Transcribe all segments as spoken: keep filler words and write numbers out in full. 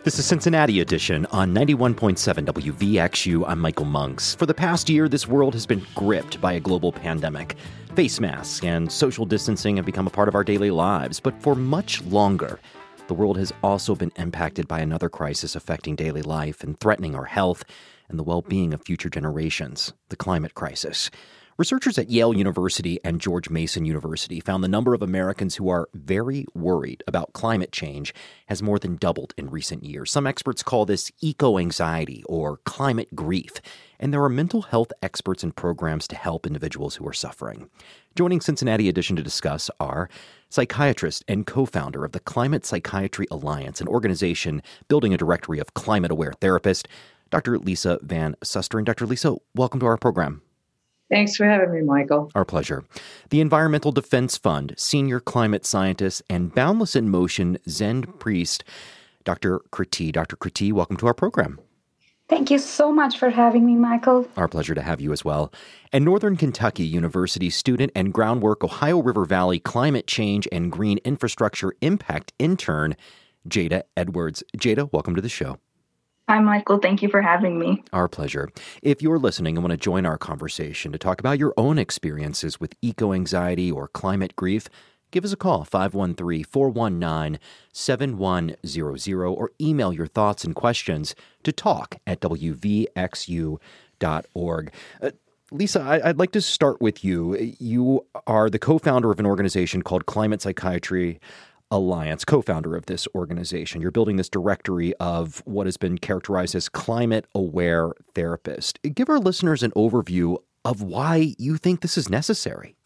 This is Cincinnati Edition on ninety-one point seven W V X U. I'm Michael Monks. For the past year, this world has been gripped by a global pandemic. Face masks and social distancing have become a part of our daily lives, but for much longer, the world has also been impacted by another crisis affecting daily life and threatening our health and the well-being of future generations, the climate crisis. Researchers at Yale University and George Mason University found the number of Americans who are very worried about climate change has more than doubled in recent years. Some experts call this eco-anxiety or climate grief, and there are mental health experts and programs to help individuals who are suffering. Joining Cincinnati Edition to discuss are psychiatrist and co-founder of the Climate Psychiatry Alliance, an organization building a directory of climate-aware therapists, Doctor Lisa Van Susteren. Doctor Lisa, welcome to our program. Thanks for having me, Michael. Our pleasure. The Environmental Defense Fund, senior climate scientist, and Boundless in Motion Zen priest, Doctor Kriti. Doctor Kriti, welcome to our program. Thank you so much for having me, Michael. Our pleasure to have you as well. And Northern Kentucky University student and Groundwork Ohio River Valley Climate Change and Green Infrastructure Impact intern, Jada Edwards. Jada, welcome to the show. Hi, Michael. Thank you for having me. Our pleasure. If you're listening and want to join our conversation to talk about your own experiences with eco-anxiety or climate grief, give us a call, five one three, four one nine, seven one zero zero, or email your thoughts and questions to talk at w v x u dot org. Uh, Lisa, I, I'd like to start with you. You are the co-founder of an organization called Climate Psychiatry Alliance, co-founder of this organization. You're building this directory of what has been characterized as climate-aware therapists. Give our listeners an overview of why you think this is necessary.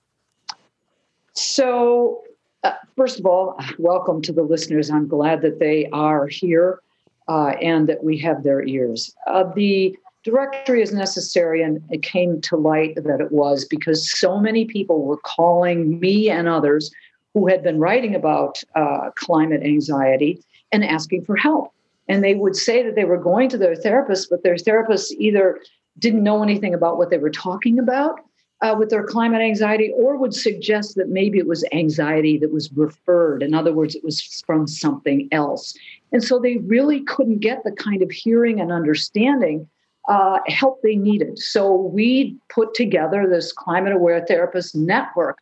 So, uh, first of all, welcome to the listeners. I'm glad that they are here uh, and that we have their ears. Uh, the directory is necessary, and it came to light that it was because so many people were calling me and others who had been writing about uh, climate anxiety and asking for help. And they would say that they were going to their therapist, but their therapist either didn't know anything about what they were talking about uh, with their climate anxiety, or would suggest that maybe it was anxiety that was referred. In other words, it was from something else. And so they really couldn't get the kind of hearing and understanding uh, help they needed. So we put together this climate aware therapist network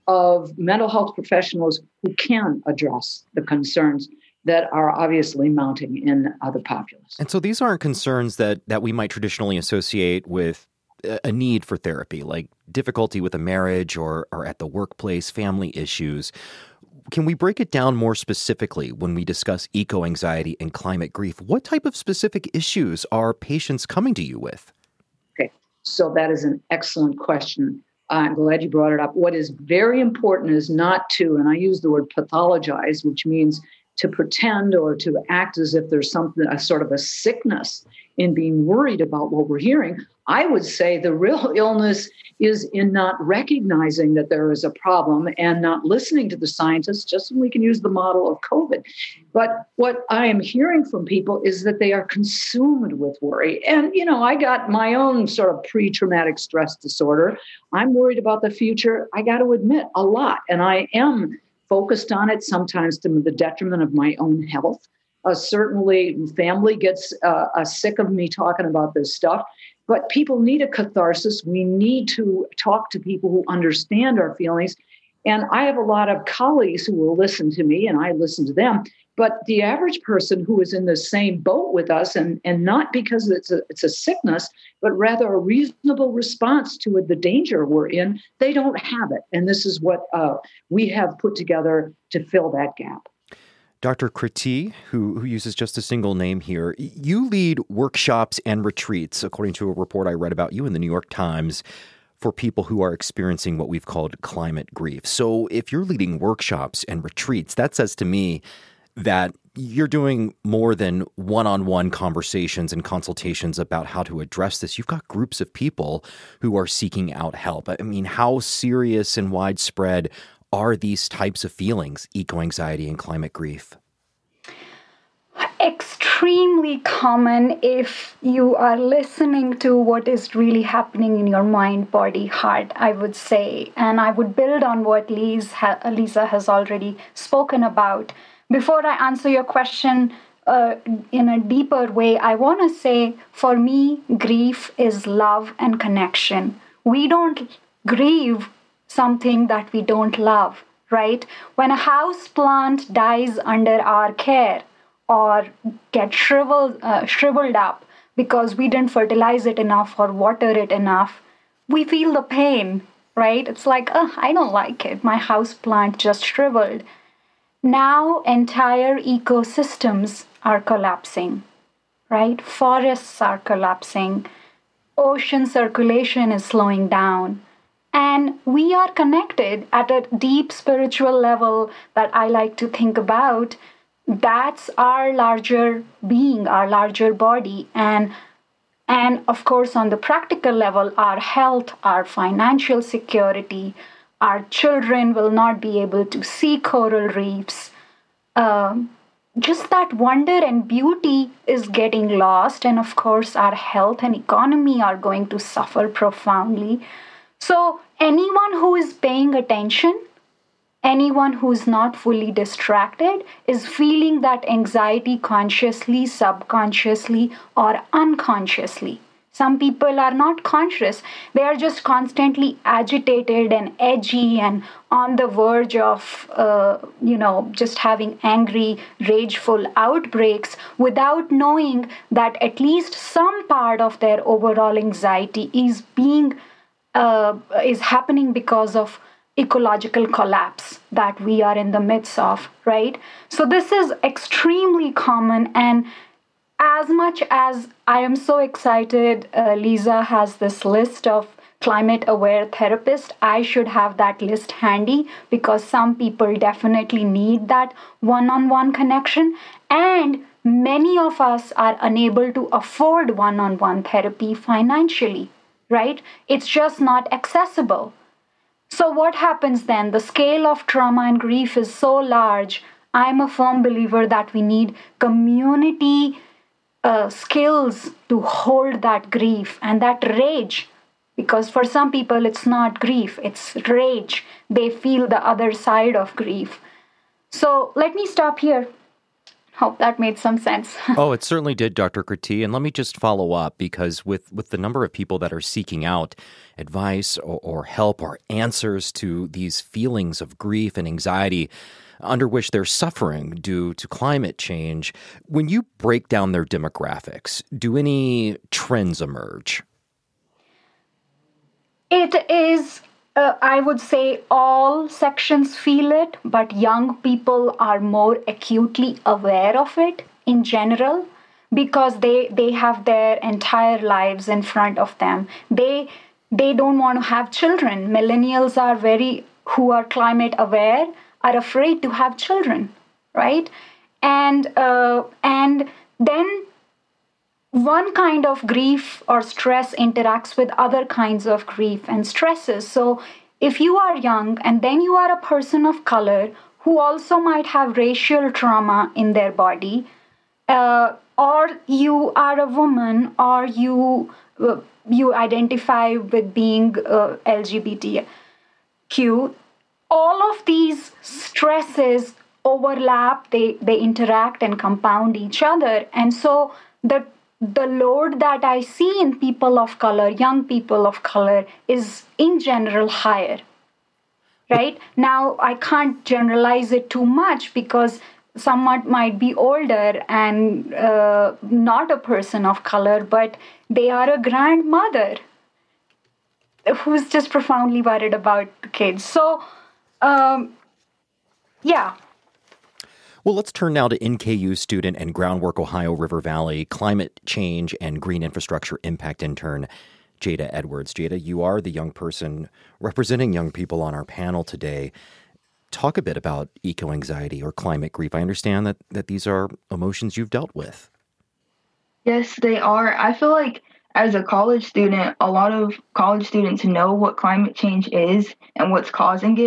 of mental health professionals who can address the concerns that are obviously mounting in uh, the populace. And so these aren't concerns that, that we might traditionally associate with a need for therapy, like difficulty with a marriage or, or at the workplace, family issues. Can we break it down more specifically when we discuss eco-anxiety and climate grief? What type of specific issues are patients coming to you with? Okay, so that is an excellent question. I'm glad you brought it up. What is very important is not to, and I use the word pathologize, which means to pretend or to act as if there's something, a sort of a sickness in being worried about what we're hearing. I would say the real illness is in not recognizing that there is a problem and not listening to the scientists, just so we can use the model of COVID. But what I am hearing from people is that they are consumed with worry. And, you know, I got my own sort of pre-traumatic stress disorder. I'm worried about the future, I got to admit, a lot. And I am focused on it, sometimes to the detriment of my own health. Uh, certainly, family gets uh, uh, sick of me talking about this stuff. But people need a catharsis. We need to talk to people who understand our feelings. And I have a lot of colleagues who will listen to me, and I listen to them. But the average person who is in the same boat with us, and, and not because it's a, it's a sickness, but rather a reasonable response to the danger we're in, they don't have it. And this is what uh, we have put together to fill that gap. Doctor Kriti, who, who uses just a single name here, you lead workshops and retreats, according to a report I read about you in the New York Times, for people who are experiencing what we've called climate grief. So if you're leading workshops and retreats, that says to me that you're doing more than one-on-one conversations and consultations about how to address this. You've got groups of people who are seeking out help. I mean, how serious and widespread are these types of feelings, eco-anxiety and climate grief? Extremely common if you are listening to what is really happening in your mind, body, heart, I would say. And I would build on what Lisa has already spoken about. Before I answer your question, uh, in a deeper way, I want to say, for me, grief is love and connection. We don't grieve something that we don't love, right? When a house plant dies under our care or gets shriveled, uh, shriveled up because we didn't fertilize it enough or water it enough, we feel the pain, right? It's like, oh, I don't like it. My house plant just shriveled. Now entire ecosystems are collapsing, right? Forests are collapsing. Ocean circulation is slowing down. And we are connected at a deep spiritual level that I like to think about. That's our larger being, our larger body. And, and of course, on the practical level, our health, our financial security, our children will not be able to see coral reefs. Um, just that wonder and beauty is getting lost. And of course, our health and economy are going to suffer profoundly. So anyone who is paying attention, anyone who is not fully distracted, is feeling that anxiety consciously, subconsciously, or unconsciously. Some people are not conscious. They are just constantly agitated and edgy and on the verge of, uh, you know, just having angry, rageful outbreaks without knowing that at least some part of their overall anxiety is being, uh, is happening because of ecological collapse that we are in the midst of, right? So this is extremely common. And as much as I am so excited, uh, Lisa has this list of climate-aware therapists, I should have that list handy because some people definitely need that one-on-one connection. And many of us are unable to afford one-on-one therapy financially, right? It's just not accessible. So what happens then? The scale of trauma and grief is so large. I'm a firm believer that we need community Uh, skills to hold that grief and that rage, because for some people it's not grief, it's rage. They feel the other side of grief. So let me stop here. Hope that made some sense. Oh, it certainly did, Doctor Kriti. And let me just follow up, because with, with the number of people that are seeking out advice or, or help or answers to these feelings of grief and anxiety under which they're suffering due to climate change, when you break down their demographics, do any trends emerge? It is, uh, I would say, all sections feel it, but young people are more acutely aware of it in general because they, they have their entire lives in front of them. They, they don't want to have children. Millennials are very, who are climate aware, are afraid to have children, right? And uh, and then one kind of grief or stress interacts with other kinds of grief and stresses. So if you are young and then you are a person of color who also might have racial trauma in their body, uh, or you are a woman, or you uh, you identify with being uh, L G B T Q, all of these stresses overlap, they, they interact and compound each other. And so the the load that I see in people of color, young people of color, is in general higher. Right? Now, I can't generalize it too much because someone might be older and uh, not a person of color, but they are a grandmother who's just profoundly worried about the kids. So, Um, yeah. Well, let's turn now to N K U student and Groundwork Ohio River Valley climate change and green infrastructure impact intern, Jada Edwards. Jada, you are the young person representing young people on our panel today. Talk a bit about eco-anxiety or climate grief. I understand that, that these are emotions you've dealt with. Yes, they are. I feel like as a college student, a lot of college students know what climate change is and what's causing it,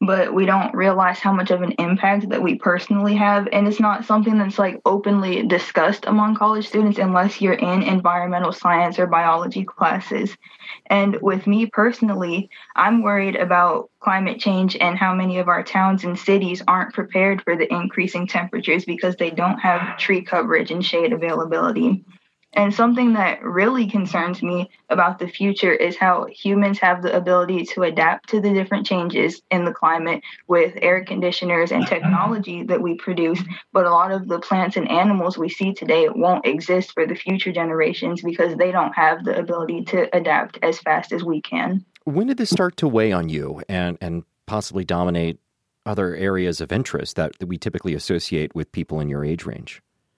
but we don't realize how much of an impact that we personally have. And it's not something that's like openly discussed among college students unless you're in environmental science or biology classes. And with me personally, I'm worried about climate change and how many of our towns and cities aren't prepared for the increasing temperatures because they don't have tree coverage and shade availability. And something that really concerns me about the future is how humans have the ability to adapt to the different changes in the climate with air conditioners and technology that we produce. But a lot of the plants and animals we see today won't exist for the future generations because they don't have the ability to adapt as fast as we can. When did this start to weigh on you and, and possibly dominate other areas of interest that, that we typically associate with people in your age range?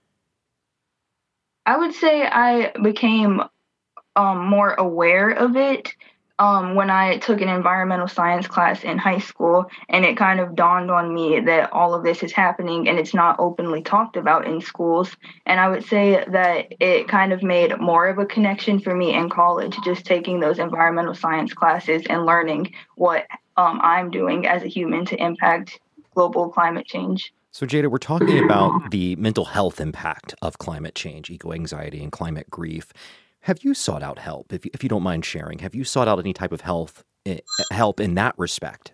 I would say I became um, more aware of it um, when I took an environmental science class in high school, and it kind of dawned on me that all of this is happening and it's not openly talked about in schools. And I would say that it kind of made more of a connection for me in college, just taking those environmental science classes and learning what um, I'm doing as a human to impact global climate change. So, Jada, we're talking about the mental health impact of climate change, eco-anxiety, and climate grief. Have you sought out help, if you, if you don't mind sharing? Have you sought out any type of health help in that respect?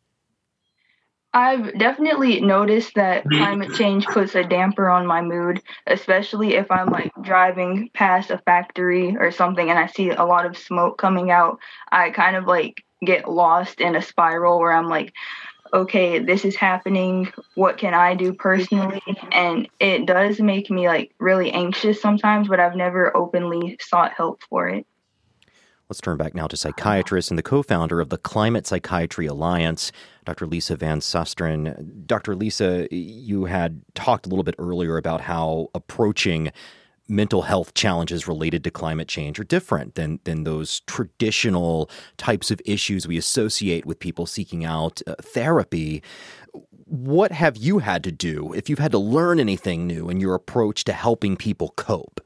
I've definitely noticed that climate change puts a damper on my mood, especially if I'm like driving past a factory or something and I see a lot of smoke coming out. I kind of like get lost in a spiral where I'm like, okay, this is happening. What can I do personally? And it does make me like really anxious sometimes, but I've never openly sought help for it. Let's turn back now to psychiatrist and the co-founder of the Climate Psychiatry Alliance, Doctor Lisa Van Susteren. Doctor Lisa, you had talked a little bit earlier about how approaching mental health challenges related to climate change are different than than those traditional types of issues we associate with people seeking out uh, therapy. What have you had to do, if you've had to learn anything new in your approach to helping people cope?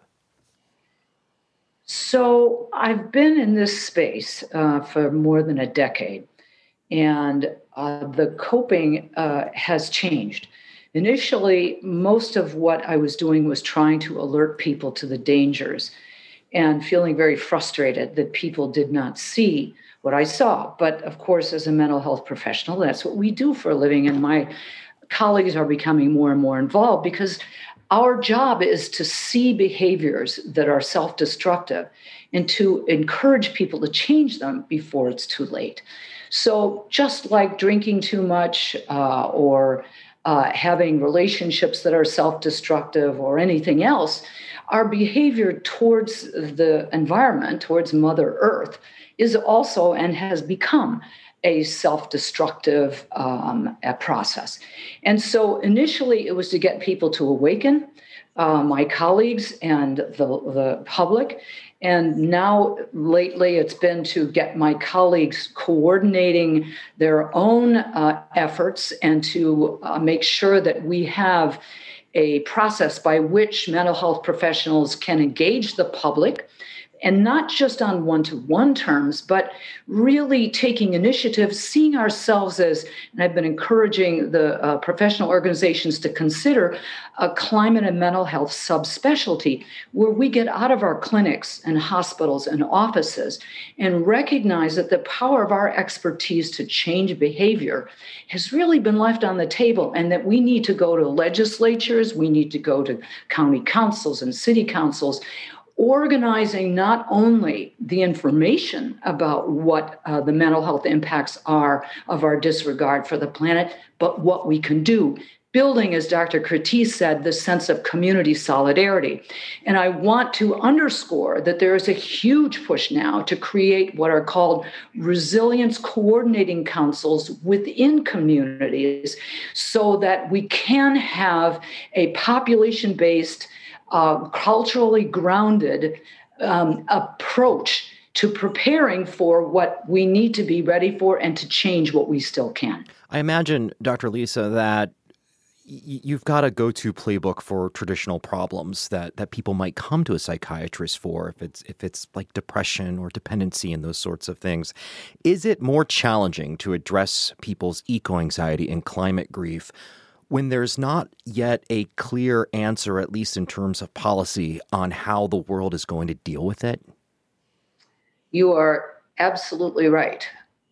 So I've been in this space uh, for more than a decade, and uh, the coping uh, has changed. Initially, most of what I was doing was trying to alert people to the dangers and feeling very frustrated that people did not see what I saw. But of course, as a mental health professional, that's what we do for a living. And my colleagues are becoming more and more involved because our job is to see behaviors that are self-destructive and to encourage people to change them before it's too late. So just like drinking too much uh, or Uh, having relationships that are self-destructive or anything else, our behavior towards the environment, towards Mother Earth, is also and has become a self-destructive um, a process. And so initially it was to get people to awaken, uh, my colleagues and the, the public. And now lately it's been to get my colleagues coordinating their own uh, efforts and to uh, make sure that we have a process by which mental health professionals can engage the public, and not just on one-to-one terms, but really taking initiative, seeing ourselves as, and I've been encouraging the uh, professional organizations to consider a climate and mental health subspecialty, where we get out of our clinics and hospitals and offices and recognize that the power of our expertise to change behavior has really been left on the table, and that we need to go to legislatures, we need to go to county councils and city councils, organizing not only the information about what uh, the mental health impacts are of our disregard for the planet, but what we can do. Building, as Doctor Curtiz said, the sense of community solidarity. And I want to underscore that there is a huge push now to create what are called resilience coordinating councils within communities so that we can have a population-based Uh, culturally grounded um, approach to preparing for what we need to be ready for and to change what we still can. I imagine, Doctor Lisa, that you've got a go-to playbook for traditional problems that, that people might come to a psychiatrist for, if it's if it's like depression or dependency and those sorts of things. Is it more challenging to address people's eco-anxiety and climate grief when there's not yet a clear answer, at least in terms of policy, on how the world is going to deal with it? You are absolutely right.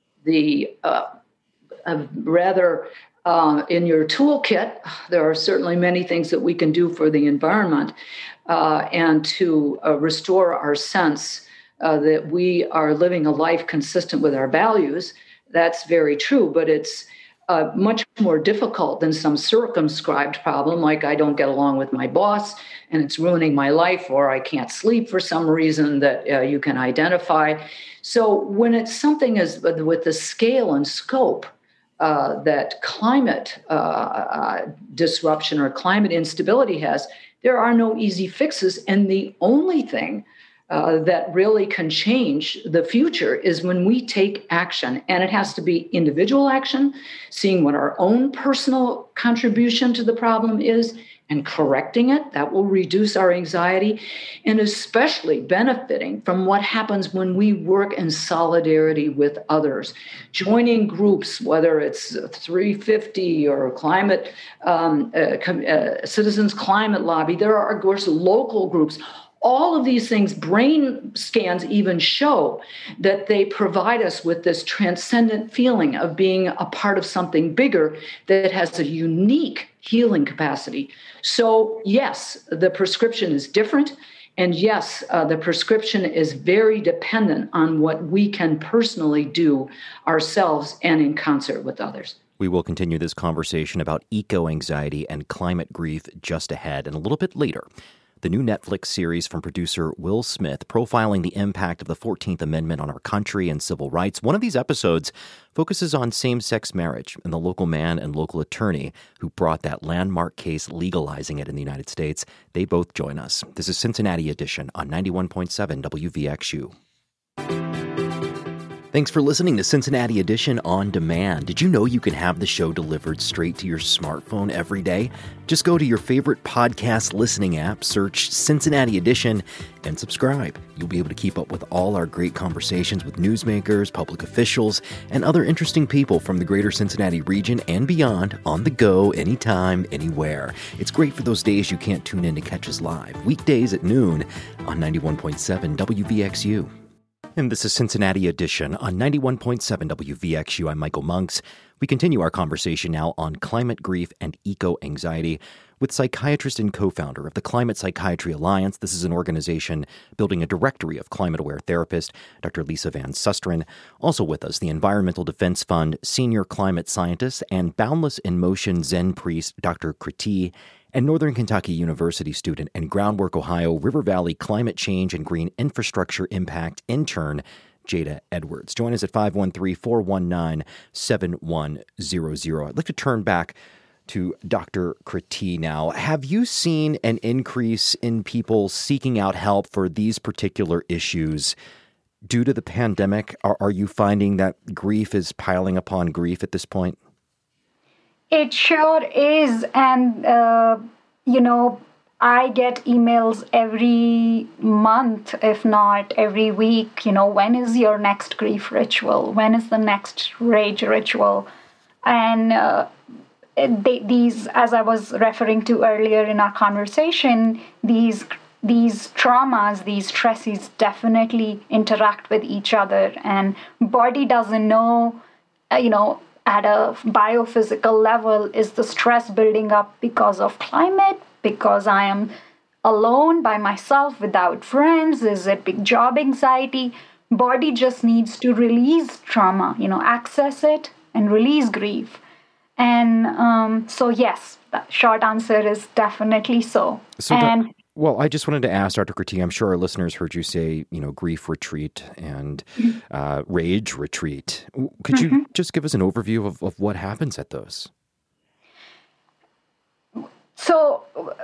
The uh, uh, rather... Uh, in your toolkit, there are certainly many things that we can do for the environment uh, and to uh, restore our sense uh, that we are living a life consistent with our values. That's very true, but it's uh, much more difficult than some circumscribed problem, like I don't get along with my boss and it's ruining my life, or I can't sleep for some reason that uh, you can identify. So when it's something as with the scale and scope Uh, that climate uh, uh, disruption or climate instability has, there are no easy fixes. And the only thing uh, that really can change the future is when we take action. And it has to be individual action, seeing what our own personal contribution to the problem is and correcting it. That will reduce our anxiety, and especially benefiting from what happens when we work in solidarity with others. Joining groups, whether it's three fifty or climate um, uh, uh, Citizens Climate Lobby, there are, of course, local groups. All of these things, brain scans even show that they provide us with this transcendent feeling of being a part of something bigger that has a unique healing capacity. So yes, the prescription is different. And yes, uh, the prescription is very dependent on what we can personally do ourselves and in concert with others. We will continue this conversation about eco-anxiety and climate grief just ahead and a little bit later. The new Netflix series from producer Will Smith, profiling the impact of the fourteenth Amendment on our country and civil rights. One of these episodes focuses on same-sex marriage and the local man and local attorney who brought that landmark case legalizing it in the United States. They both join us. This is Cincinnati Edition on ninety-one point seven W V X U. Thanks for listening to Cincinnati Edition On Demand. Did you know you can have the show delivered straight to your smartphone every day? Just go to your favorite podcast listening app, search Cincinnati Edition, and subscribe. You'll be able to keep up with all our great conversations with newsmakers, public officials, and other interesting people from the greater Cincinnati region and beyond, on the go, anytime, anywhere. It's great for those days you can't tune in to catch us live, weekdays at noon on ninety-one point seven W V X U. And this is Cincinnati Edition on ninety-one point seven W V X U. I'm Michael Monks. We continue our conversation now on climate grief and eco-anxiety with psychiatrist and co-founder of the Climate Psychiatry Alliance. This is an organization building a directory of climate-aware therapists, Doctor Lisa Van Susteren. Also with us, the Environmental Defense Fund senior climate scientist and Boundless in Motion Zen priest, Doctor Kriti, and Northern Kentucky University student and Groundwork Ohio River Valley Climate Change and Green Infrastructure Impact intern, Jada Edwards. Join us at five one three, four one nine, seven one zero zero. I'd like to turn back to Doctor Kriti now. Have you seen an increase in people seeking out help for these particular issues due to the pandemic? Are, are you finding that grief is piling upon grief at this point? It sure is. And, uh, you know, I get emails every month, if not every week. You know, when is your next grief ritual? When is the next rage ritual? And uh, they, these, as I was referring to earlier in our conversation, these these traumas, these stresses definitely interact with each other. And body doesn't know, uh, you know, at a biophysical level, is the stress building up because of climate, because I am alone by myself without friends? Is it big job anxiety? Body just needs to release trauma, you know, access it and release grief. And um, so, yes, the short answer is definitely so. so and that- Well, I just wanted to ask, Doctor Kriti, I'm sure our listeners heard you say, you know, grief retreat and uh, rage retreat. Could mm-hmm. you just give us an overview of, of what happens at those? So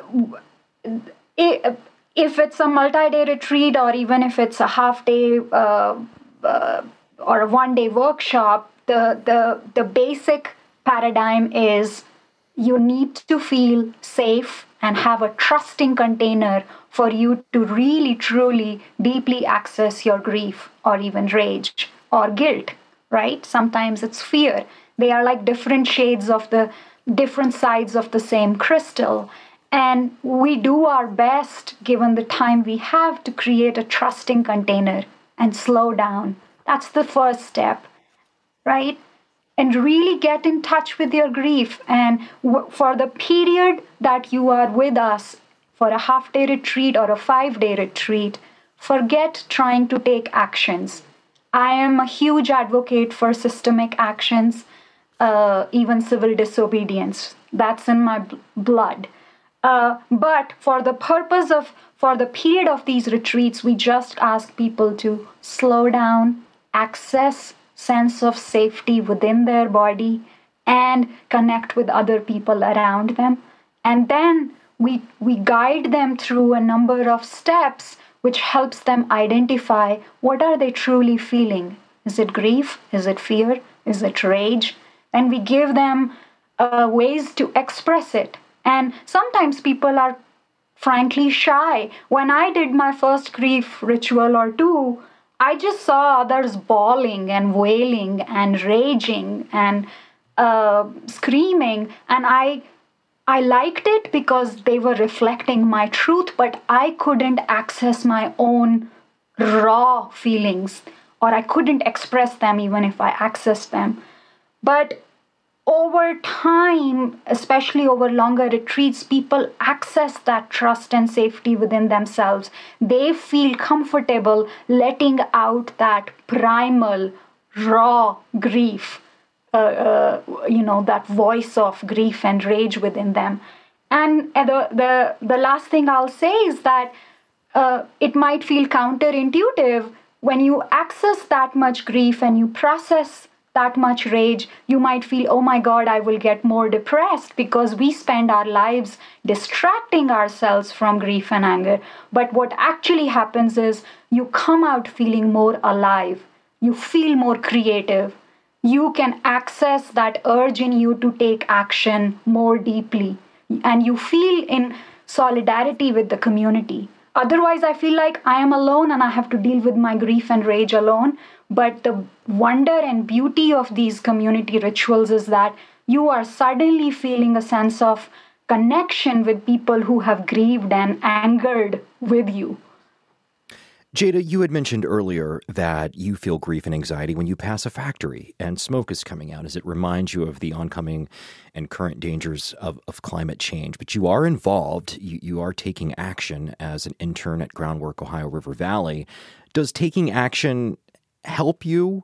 if it's a multi-day retreat or even if it's a half-day uh, uh, or a one-day workshop, the, the, the basic paradigm is you need to feel safe and have a trusting container for you to really, truly, deeply access your grief or even rage or guilt, right? Sometimes it's fear. They are like different shades of the different sides of the same crystal. And we do our best, given the time we have, to create a trusting container and slow down. That's the first step, right? And really get in touch with your grief. And w- for the period that you are with us, for a half day retreat or a five day retreat, forget trying to take actions. I am a huge advocate for systemic actions, uh, even civil disobedience. That's in my b- blood. Uh, but for the purpose of, for the period of these retreats, we just ask people to slow down, access sense of safety within their body, and connect with other people around them. And then we, we guide them through a number of steps which helps them identify what are they truly feeling. Is it grief? Is it fear? Is it rage? And we give them uh, ways to express it. And sometimes people are frankly shy. When I did my first grief ritual or two, I just saw others bawling and wailing and raging and uh, screaming. And I, I liked it because they were reflecting my truth, but I couldn't access my own raw feelings, or I couldn't express them even if I accessed them. But over time, especially over longer retreats, people access that trust and safety within themselves. They feel comfortable letting out that primal, raw grief, uh, uh, you know, that voice of grief and rage within them. And the, the, the last thing I'll say is that uh, it might feel counterintuitive when you access that much grief and you process that much rage. You might feel, oh my God, I will get more depressed, because we spend our lives distracting ourselves from grief and anger. But what actually happens is you come out feeling more alive. You feel more creative. You can access that urge in you to take action more deeply. And you feel in solidarity with the community. Otherwise, I feel like I am alone and I have to deal with my grief and rage alone. But the wonder and beauty of these community rituals is that you are suddenly feeling a sense of connection with people who have grieved and angered with you. Jada, you had mentioned earlier that you feel grief and anxiety when you pass a factory and smoke is coming out, as it reminds you of the oncoming and current dangers of, of climate change. But you are involved. You, you are taking action as an intern at Groundwork Ohio River Valley. Does taking action help you?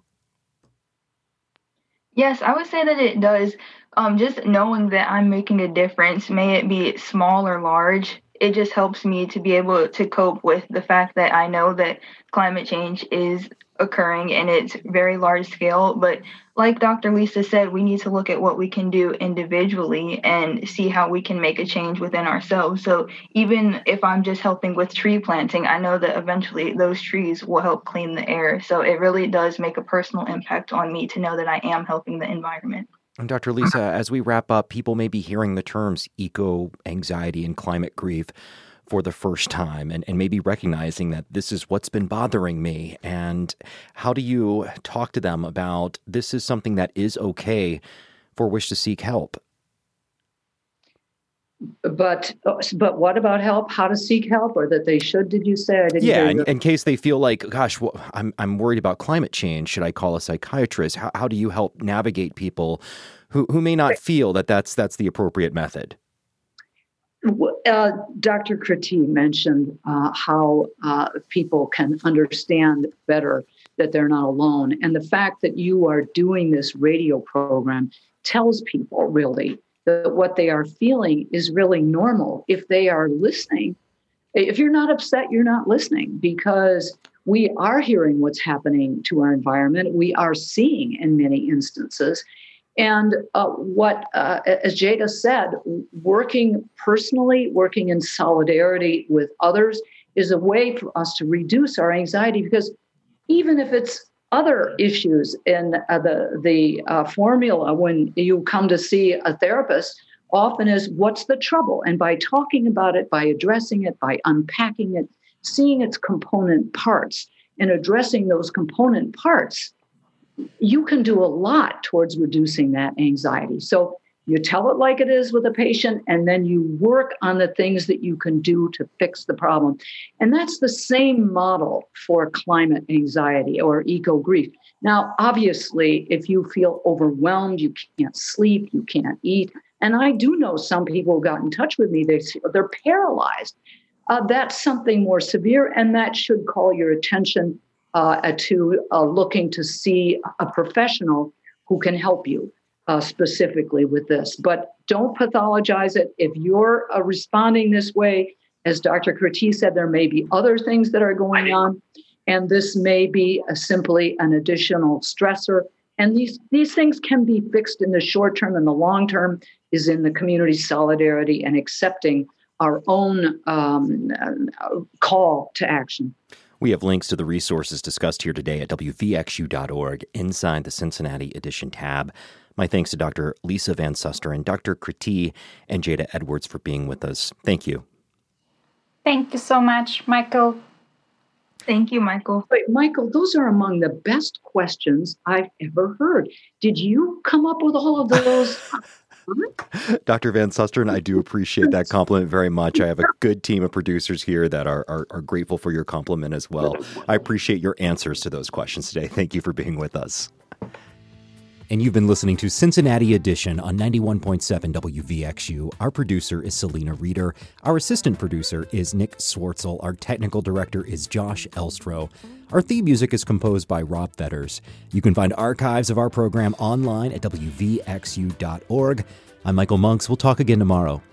Yes, I would say that it does. Um, just knowing that I'm making a difference, may it be small or large, it just helps me to be able to cope with the fact that I know that climate change is occurring and it's very large scale. But like Doctor Lisa said, we need to look at what we can do individually and see how we can make a change within ourselves. So even if I'm just helping with tree planting, I know that eventually those trees will help clean the air. So it really does make a personal impact on me to know that I am helping the environment. And Doctor Lisa, as we wrap up, people may be hearing the terms eco-anxiety and climate grief for the first time and, and maybe recognizing that this is what's been bothering me. And how do you talk to them about this is something that is okay for which to seek help? But but what about help? How to seek help, or that they should? Did you say? I didn't yeah, hear in, you. in case they feel like, gosh, well, I'm I'm worried about climate change. Should I call a psychiatrist? How how do you help navigate people who, who may not feel that that's that's the appropriate method? Uh, Doctor Kriti mentioned uh, how uh, people can understand better that they're not alone, and the fact that you are doing this radio program tells people really that what they are feeling is really normal. If they are listening, if you're not upset, you're not listening, because we are hearing what's happening to our environment. We are seeing in many instances. And uh, what, uh, as Jada said, working personally, working in solidarity with others is a way for us to reduce our anxiety, because even if it's other issues in uh, the, the uh, formula when you come to see a therapist, often is what's the trouble? And by talking about it, by addressing it, by unpacking it, seeing its component parts and addressing those component parts, you can do a lot towards reducing that anxiety. So you tell it like it is with a patient, and then you work on the things that you can do to fix the problem. And that's the same model for climate anxiety or eco-grief. Now, obviously, if you feel overwhelmed, you can't sleep, you can't eat. And I do know some people who got in touch with me, they, they're paralyzed. Uh, that's something more severe, and that should call your attention uh, to uh, looking to see a professional who can help you uh, specifically with this. But don't pathologize it. If you're uh, responding this way, as Doctor Kurti said, there may be other things that are going on, and this may be a, simply an additional stressor. And these, these things can be fixed in the short term, and the long term is in the community solidarity and accepting our own um, call to action. We have links to the resources discussed here today at W V X U dot org inside the Cincinnati Edition tab. My thanks to Doctor Lisa Van Susteren, Doctor Kurti, and Jada Edwards for being with us. Thank you. Thank you so much, Michael. Thank you, Michael. Wait, Michael, those are among the best questions I've ever heard. Did you come up with all of those? Doctor Van Susteren, I do appreciate that compliment very much. I have a good team of producers here that are, are, are grateful for your compliment as well. I appreciate your answers to those questions today. Thank you for being with us. And you've been listening to Cincinnati Edition on ninety-one point seven W V X U. Our producer is Selena Reeder. Our assistant producer is Nick Swartzel. Our technical director is Josh Elstro. Our theme music is composed by Rob Fetters. You can find archives of our program online at W V X U dot org. I'm Michael Monks. We'll talk again tomorrow.